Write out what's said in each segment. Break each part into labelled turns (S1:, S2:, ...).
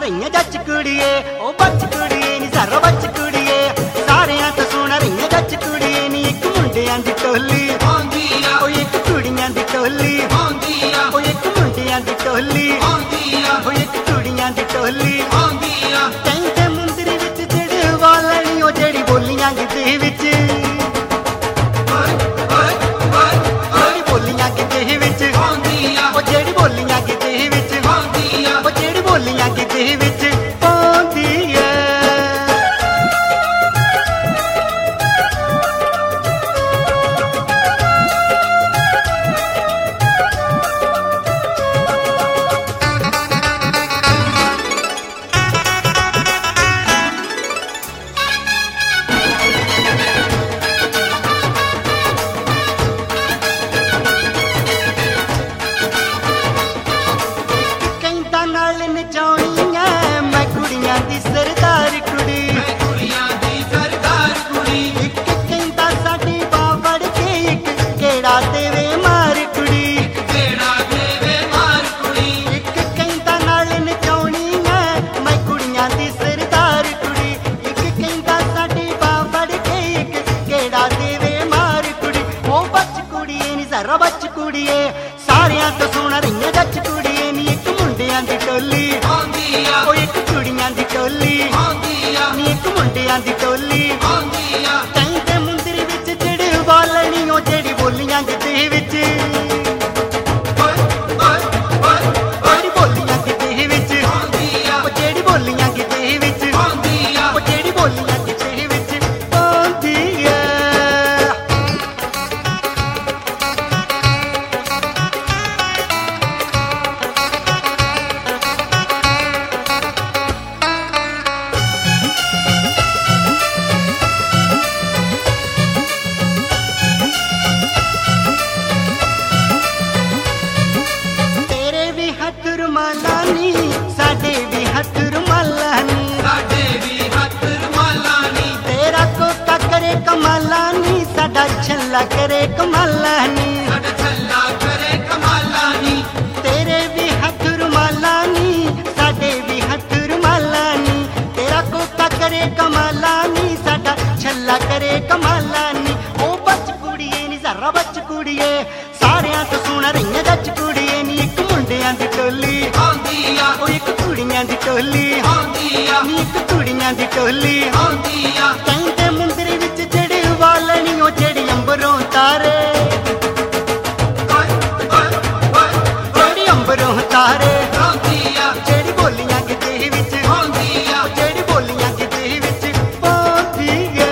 S1: रही जच कुड़िए ओ बच कुड़िए नी सारा बच कुड़िए सारियां तो सुन रही जच कुड़िए नी एक मुंडियां दी टोली ओ एक कुड़ियां दी टोली ओ एक मुंडियां दी टोली ओ एक कुड़ियां दी टोली कहंदे मुंदरी विच जेड़े वालनी ओ जेड़ी बोलियां गिद्दे विच बोलियां गिद्दे विच ओ जेड़ी बोलियां गिद्दे विच ओ जेड़ी बोलियां गिद्दे विच पाउंदी ऐ नाल नचाउणी ऐ मैं कुड़ियां दी सरदार कुड़ी इक कहंदा साडी बां फड़ के इक केड़ा देवे मार कुड़ी इक कहंदा नाल नचाउणी ऐ मैं कुड़ियां दी सरदार कुड़ी इक कहंदा साडी बां फड़ के इक केड़ा देवे मार कुड़ी ओ बच कुड़िए नी जरा बच कुड़िए सारियां तो सुन रही जच कुड़िए नी एक मुंडियां दी टोली ओ एक कुड़ियां दी टोली नी एक मुंडियां दी टोली कहंदे मुंदरी विच जेड़े वालनी ओ जेड़ी बोलियां गिद्दे विच जेड़ी बोलियां गिद्दे विच ओ जेड़ी बोलियां गिद्दे विच ओ जेड़ी बोलियां गिद्दे विच पाउंदी ऐ रुमालानी साडे भी हथ रुमालानी तेरा कोका करे कमालानी साडा छल्ला करे कमालानी तेरे भी हथ रुमालानी साडे भी हथ रुमालानी तेरा कोका करे कमालानी साडा छल्ला करे कमालानी ओ बच कुड़िए नी जरा बच कुड़िए सारियां तो सुन रही जच कुड़िए नी एक मुंडियां दी टोली ओ एक कुड़ियां दी टोली नी एक कुड़ियां दी टोली कहंदे मुंदरी विच जेड़े वालनी ओ जेड़ी अंबरों तारे जेड़ी अंबरों तारे जेड़ी बोलियां गिद्दे विच जेड़ी बोलियां गिद्दे विच पाउंदी ऐ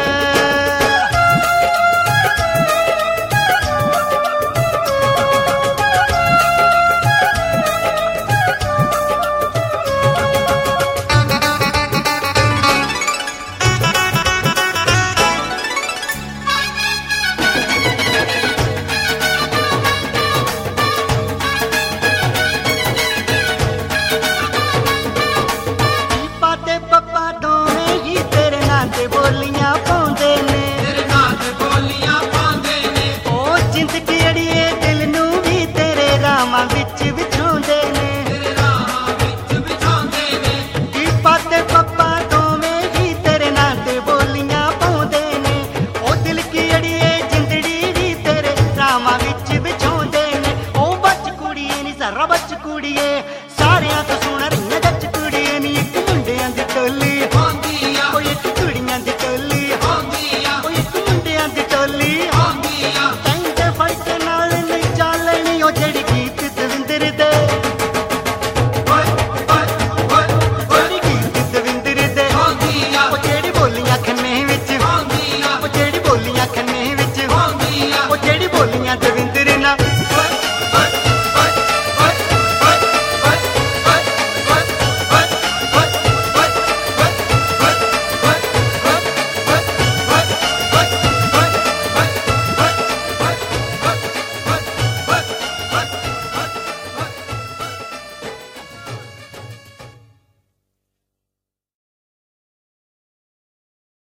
S1: बोलियां